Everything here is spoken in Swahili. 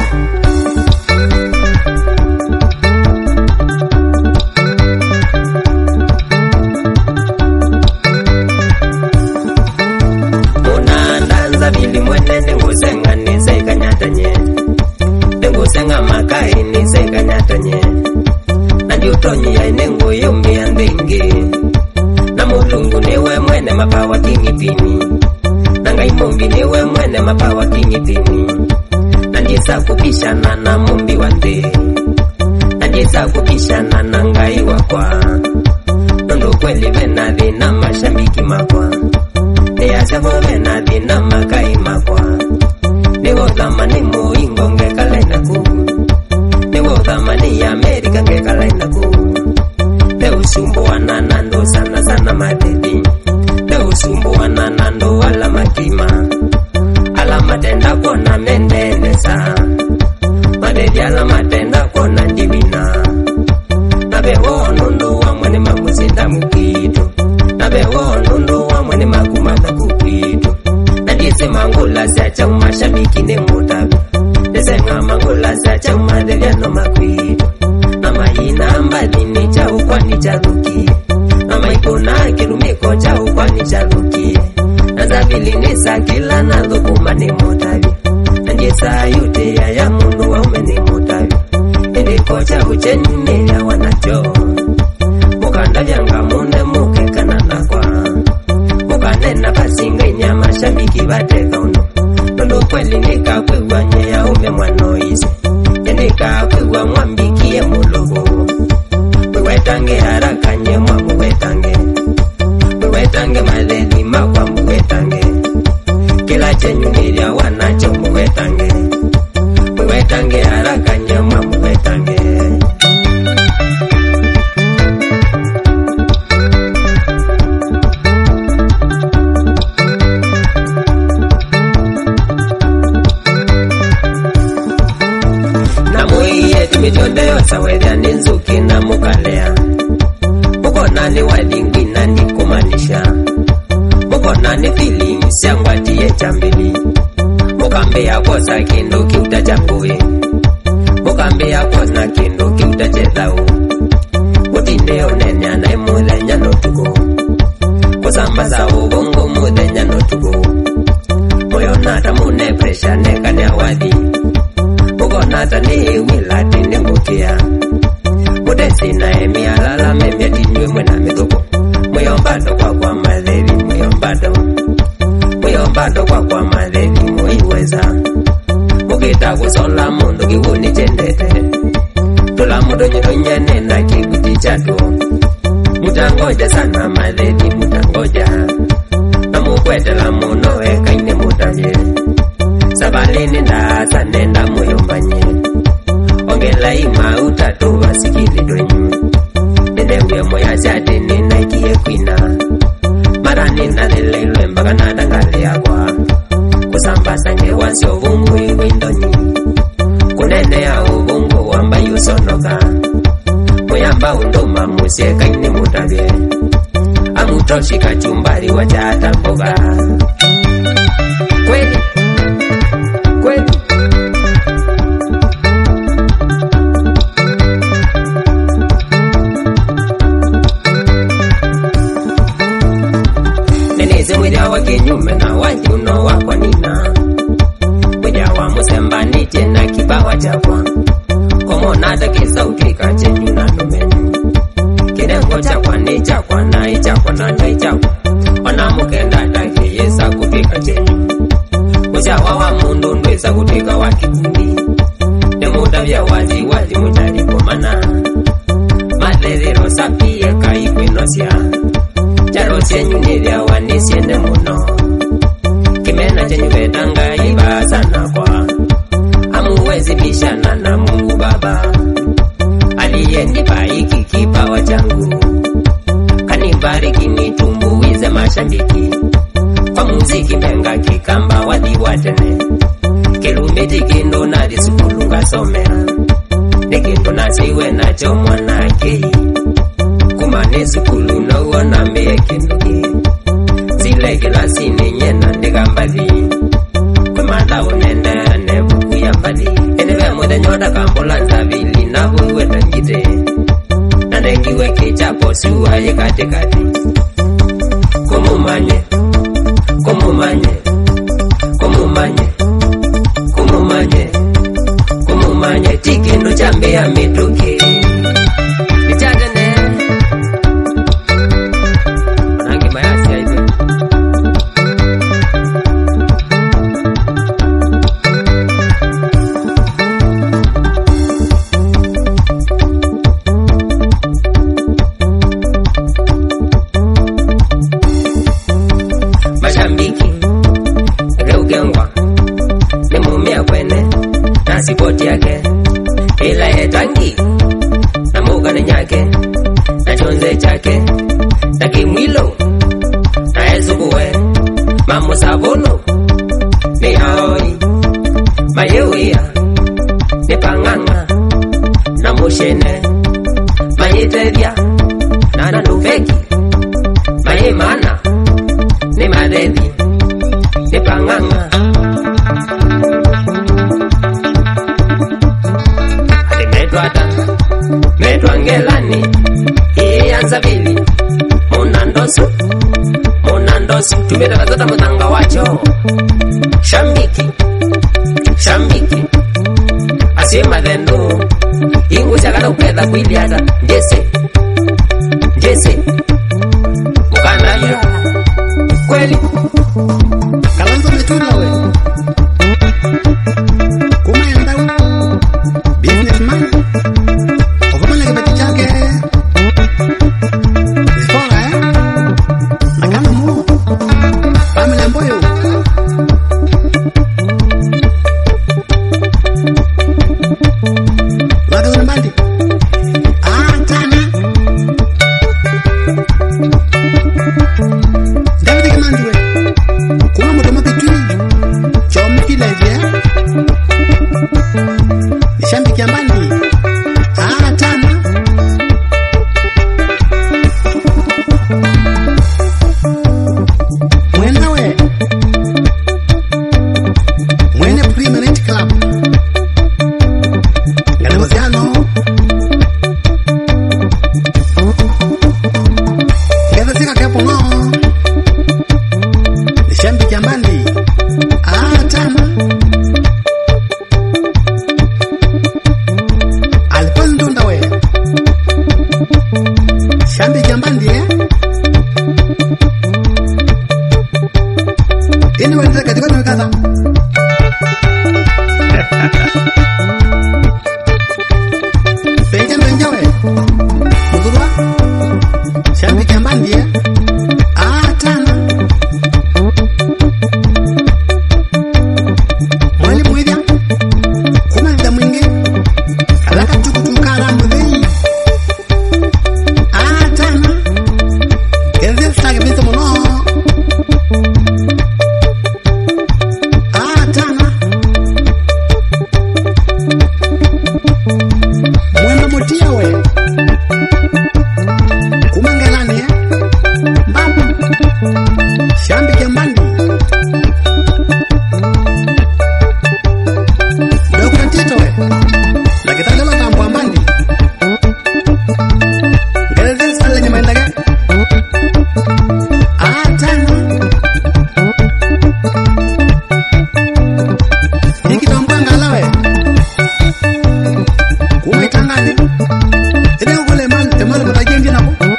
Kupishana na mumbi wande najisa kupishana na ngai wakwa nondo kweli venadhi na mashambiki makwa neyasavo venadhi na makai makwa niwo thamani muingo ngekalainaku niwo thamani ya Amerika ngekalainaku neusumbuana nando sana sana madedi neusumbuana nando wala makima alama tenda kona mendenesa madedi alama tenda kona ndibina nabewo nundu wa mwene mamusinda mukitu nabewo nundu wa mwene makumata kukitu nadise mangula siacha umashabiki ne mutabi desenga mangula siacha umadedi ano makwitu namayina ambadini cha ukwani charukie namaikona kirumiko cha ukwani charukie nazabili nisa kila nadhukuma ni mutabi Njisa yute ya mundu wa umeni mutabi Ili kocha ucheni ya wanacho Mukanda vyanga munde muke kanana kwa Mukanena pasinga inyama shabiki bateka uno Nundu kweli nika kwegwa nye ya ume mwanoizi Nika kwegwa mwambiki ya mulugu Mwewetange haraka nye mwa mwewetange Mwewetange maledi makwa mwewetange Kila chenyu nilia wanacho mwewetange Mwewetange haraka nyama mwewetange Na muiye tumitonde yosawedya ninzuki na mukalea Muko nani walingwi nani kumanisha Muko nani feeling siangwati ye chambili Mukambe ya kosa kindu kiuta chambui Mukambe ya kosa kindu kiuta chedau Mutinde onene anae mule nyano tuko Kusambaza ubongo mule nyano tuko Moyo nata mune presha neka ni awadi Muko nata ni wilati ni mukia Mudesi na emi alala memya tinywe mwena mitoko Muyombado kwa madheri Muyombado kwa madheri muiweza Mukita kusola mundu kiwuni chendete Tula mudu nyunyene na kibuti chatu Mutangoja sana madheri mutangoja Na mukwete la munowe kaine mutamye Sabalini ndasa nenda muyombanye Ongela ima utatu wasikili donyu Nenewe moya siate nina ikie kwina Marani na lelelwe mpaka natangali yakwa Kusambasa ngewansi ovungu iwindoni Kunene ya ovungu wamba yusonoka Muyamba undoma musieka ini mutabye Amutoshi kachumbari wachata mboga Kweli Kweli Neneze mwida wa kinyume na wajuno wakwa nina Mwida wa musembani tena kipawa chakwa Komo nata kisauti kachenyu na numeni Kirengo chakwa ni chakwa na ichakwa na na ichakwa Wanamukenda take yesa kupika chenyu Uchawa wa mundu ndweza kutika wa kikundi Nemuda vya wazi wazi mutari komana Malerero sapie kaikwinosia Charo chenyu nivya wanisiene muno Kimena chenyu vedanga iba sana kwa Hamuwezi bishana na Mungu Baba Aliyenipa hiki kipawa changu Kanibariki nitumbuize mashabiki Kwa muziki menga kikamba wadi watene Kilumiti kindo na disupulunga somera Nekindo nasiwe nacho mwana kei Kumane sukulu na uona mbeye kinduki Zile kilasini nyena ndegambali Kumala unenda nebuku ya mbali Enewe Mwede nyoda kambulanza vili na huwe tangite Nandengiwe kichapo suwa ye kati kati Kumumanye Kumumanye Kumumanye Kumumanye Kumumanye Tikindo chambe ya mituki Nichatene Manangi mayasi ya ibe Mashambiki Reugengwa Nemumia kwene Nasipoti yake Ila yetangi Na mugane nyake Na chonze chake Na kimwilo Na ezukuwe Mamu sabono Ni haoi Mayewia Ni panganga Na mushene Mayitevya Na nanufeki Mayimana Ni madevi Ni panganga Ati metwata Metwangelani Iyanza vili Munandosu Munandosu Tumeta kazota mutanga wacho Shambiki Shambiki Asima dhendu Ingu chakata upeda kuiliata Jese Jese Mukana ya Kweli Kalonzo metuna we Kumaenda businessman Ofumana kibati chake Zifora Nakana mu Pamela Mboyo Waka unambandi Tana David Kamanzi we Kuma mutama pitu Chomi kilevye Nishambiki ambandi Tana Mwenda we Mwene Permanent Club Ganegociano Gada sika kepo no Nishambiki ambandi Tana Alipondunda we Shambiki ambandi Ini wenda katika nimekata Benja we Mugurwa Shambiki ambandi Tana Mwali mwidya Kumalida mwingi Alaka tukutukara mudhei Tana Genzil sage bintu mono Tana Mwema motia we Kumangalani Mbamu Shambiki ambandi Dokuna tito we Nakitangala tampo ambandi Genzil sale nyamaindage Tana Nikitombangala we Kumaitangani Ede ugule emal kutajengi nako